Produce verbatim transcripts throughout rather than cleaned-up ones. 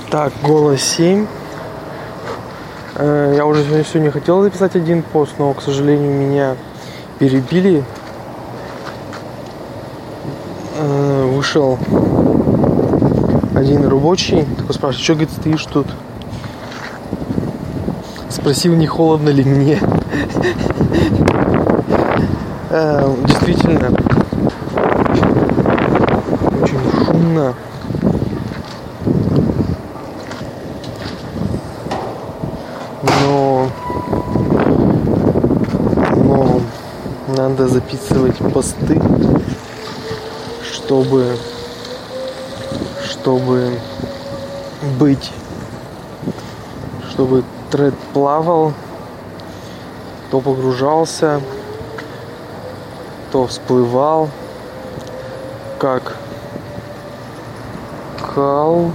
Так, голос семь. Я уже сегодня хотел записать один пост, но, к сожалению, меня перебили. Вышел один рабочий, такой спрашивает, что, говорит, стоишь тут? Спросил, не холодно ли мне. Действительно, очень шумно. Но, но надо записывать посты, чтобы, чтобы быть, чтобы тред плавал, то погружался, то всплывал, как Кал.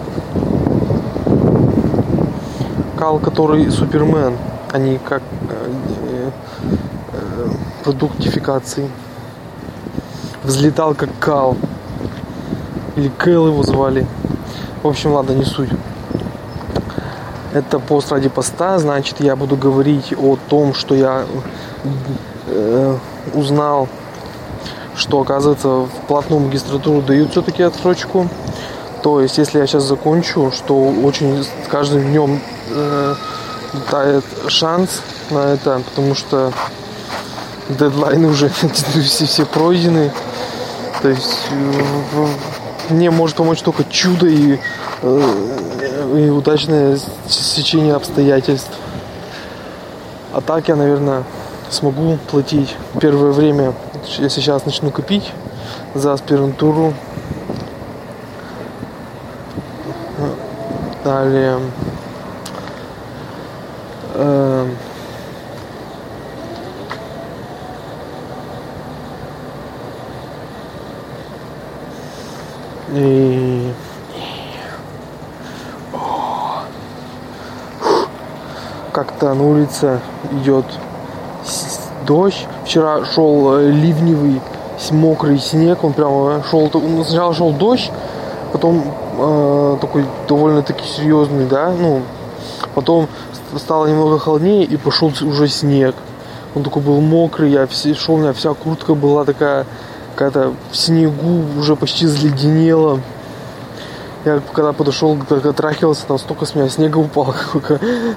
Кал, который Супермен, а не как э, э, продуктификации. Взлетал как Кал. Или Кэл его звали. В общем, ладно, не суть. Это пост ради поста, значит, я буду говорить о том, что я э, узнал, что, оказывается, в платную магистратуру дают все-таки отсрочку. То есть, если я сейчас закончу, что очень с каждым днем э, дает шанс на это, потому что дедлайны уже все, все пройдены. То есть э, мне может помочь только чудо и, э, и удачное стечение обстоятельств. А так я, наверное, смогу платить первое время, если сейчас начну копить за аспирантуру. Далее э, и как-то на улице идет дождь. Вчера шел ливневый мокрый снег, он прямо шел, сначала шел дождь, потом э, такой довольно-таки серьезный, да, ну, потом стало немного холоднее и пошел уже снег. Он такой был мокрый, я все, шел, у меня вся куртка была такая, какая-то в снегу, уже почти заледенела. Я когда подошел, когда трахился, там столько с меня снега упало, какой-то.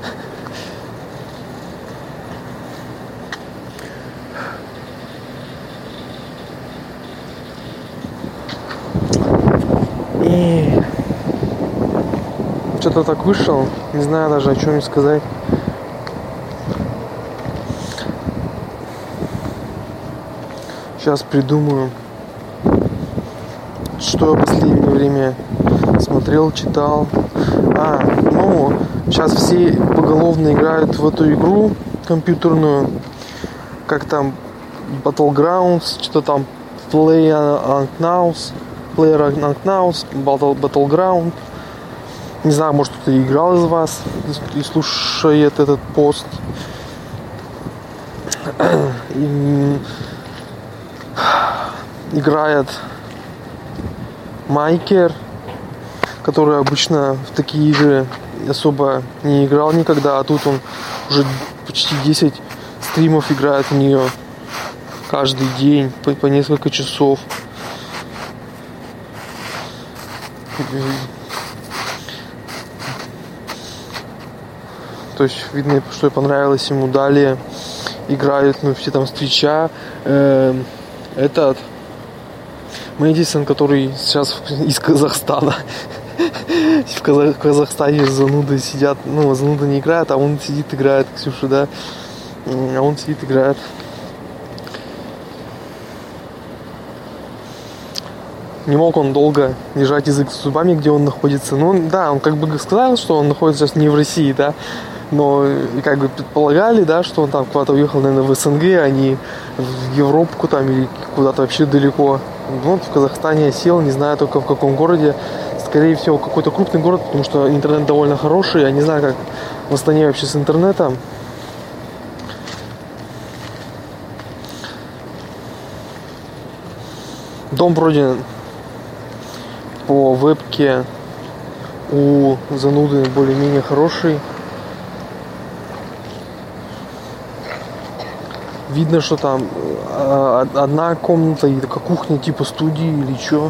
И что-то так вышел, не знаю даже о чем сказать. Сейчас придумаю, что я в последнее время смотрел, читал. А, ну, сейчас все поголовно играют в эту игру компьютерную, как там Battlegrounds, что-то там PlayerUnknown's, PlayerUnknown's, Battle, Battleground. Не знаю, может, кто-то играл из вас и слушает этот пост. И играет Майкер, который обычно в такие игры особо не играл никогда, а тут он уже почти десять стримов играет в нее каждый день по, по несколько часов. То есть видно, что понравилось ему. Далее играют, ну, все там с Твича. Э, этот Мэдисон, который сейчас из Казахстана. В Казахстане зануды сидят. Ну, зануды не играют, а он сидит, играет, Ксюша, да. А он сидит, играет. Не мог он долго держать язык за зубами, где он находится. Ну, да, он как бы сказал, что он находится сейчас не в России, да. Но как бы предполагали, да, что он там куда-то уехал, наверное, в СНГ, а не в Европу там или куда-то вообще далеко. Вот в Казахстане я сел, не знаю только в каком городе. Скорее всего, какой-то крупный город, потому что интернет довольно хороший. Я не знаю, как в Астане вообще с интернетом. Дом вроде по вебке у зануды более-менее хороший. Видно, что там одна комната и такая кухня типа студии или что.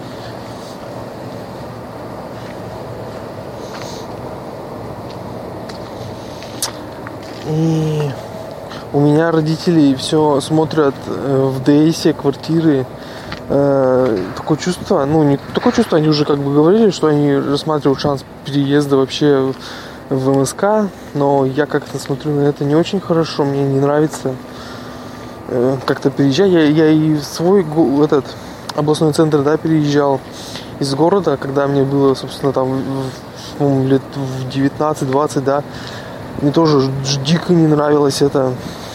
И у меня родители все смотрят в ДСе квартиры. Такое чувство, ну не такое чувство, они уже как бы говорили, что они рассматривают шанс переезда вообще в МСК, но я как-то смотрю на это не очень хорошо, мне не нравится как-то переезжать. Я, я и в свой этот областной центр, да, переезжал из города, когда мне было, собственно, там в, лет в девятнадцать-двадцать, да. Мне тоже дико не нравилось это.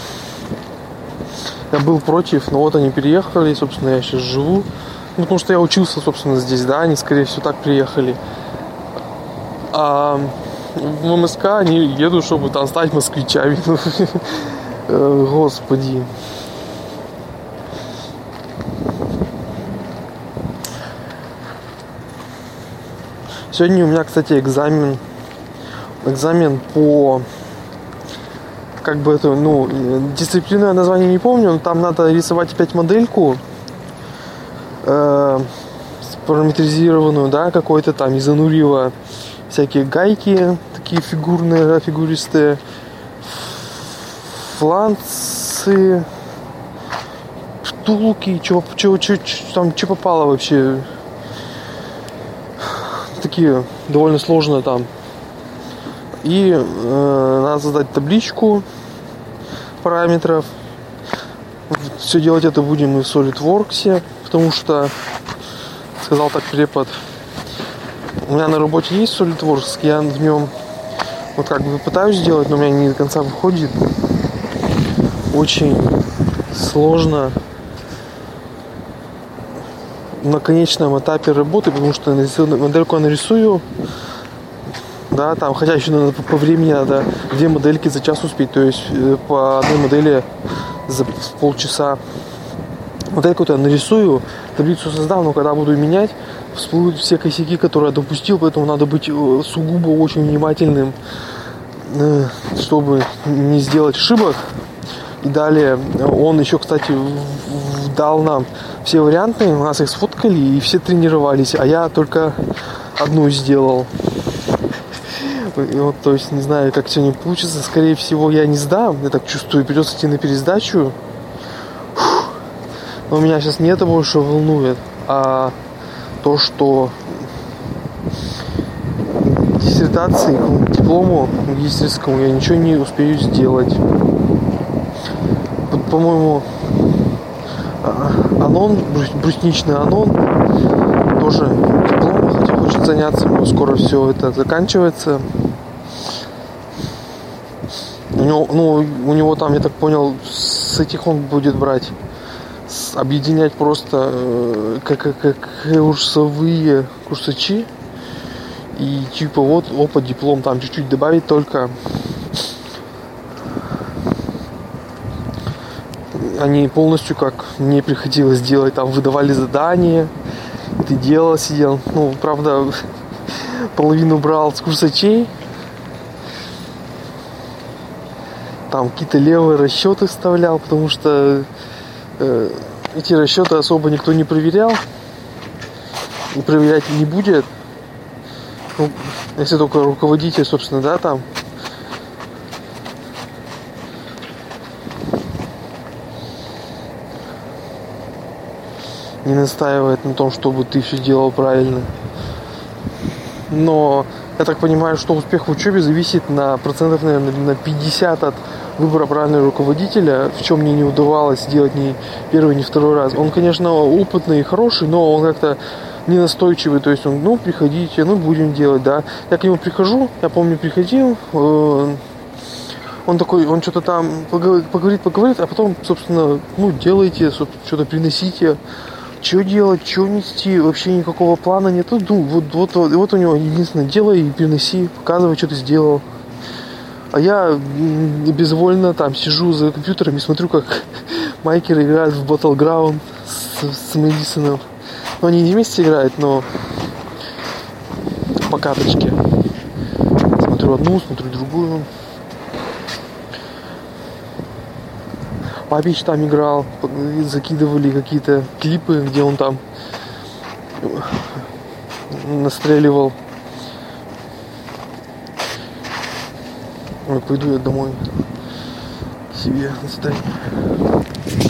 Я был против, но вот они переехали, собственно, я сейчас живу. Ну, потому что я учился, собственно, здесь, да, они, скорее всего, так приехали. А в МСК они едут, чтобы там стать москвичами. Господи. Сегодня у меня, кстати, экзамен. Экзамен по... Как бы это, ну, дисциплину я название не помню, но там надо рисовать опять модельку э, параметризированную, да, какой-то там из анурила, всякие гайки, такие фигурные, да, фигуристые, фланцы, втулки, чего, чего, чего, там, что попало вообще. Такие довольно сложные там. И э, надо создать табличку параметров. Все делать это будем мы в SolidWorks, потому что, сказал так препод, у меня на работе есть SolidWorks, я в нем вот как бы пытаюсь сделать, но у меня не до конца выходит. Очень сложно на конечном этапе работы, потому что модельку я нарисую, да, там, хотя еще надо по времени надо две модельки за час успеть, то есть по одной модели за полчаса. Модельку-то я нарисую, таблицу создам, но когда буду менять, всплывут все косяки, которые я допустил, поэтому надо быть сугубо очень внимательным, чтобы не сделать ошибок. И далее он еще, кстати, дал нам все варианты, у нас их сфоткали и все тренировались, а я только одну сделал. Вот, то есть не знаю, как сегодня получится. Скорее всего, я не сдам, я так чувствую, придется идти на пересдачу. Фух. Но меня сейчас не это больше волнует, а то, что диссертации, к диплому магистерскому я ничего не успею сделать. Вот, по-моему, анон, брусничный анон, тоже диплом, хотя хочет заняться, но скоро все это заканчивается. У него, ну, у него там, я так понял, с этих он будет брать, с, объединять просто э, как, как, как курсовые курсачи. И типа вот опыт, диплом там чуть-чуть добавить только. Они полностью, как мне приходилось делать, там выдавали задания, ты делал, сидел. Ну, правда, половину брал с курсачей. Там какие-то левые расчеты вставлял, потому что э, эти расчеты особо никто не проверял. И проверять не будет. Ну, если только руководитель, собственно, да, там. Не настаивает на том, чтобы ты все делал правильно. Но я так понимаю, что успех в учебе зависит на процентов, наверное, на пятьдесят от выбора правильного руководителя, в чем мне не удавалось сделать ни первый, ни второй раз. Он, конечно, опытный и хороший, но он как-то не настойчивый, то есть он, ну, приходите, ну, будем делать, да. Я к нему прихожу, я помню, приходил, э, он такой, он что-то там поговорит, поговорит, а потом, собственно, ну, делайте, что-то приносите. Что делать, что нести, вообще никакого плана нет. Ну, вот, вот, вот, вот у него единственное, делай и переноси, показывай, что ты сделал. А я безвольно там сижу за компьютером и смотрю, как майкеры играют в Battleground с, с Мэдисоном. Ну, они не вместе играют, но по карточке. Смотрю одну, смотрю другую. Папич там играл, закидывали какие-то клипы, где он там настреливал. Ой, пойду я домой к себе на здание.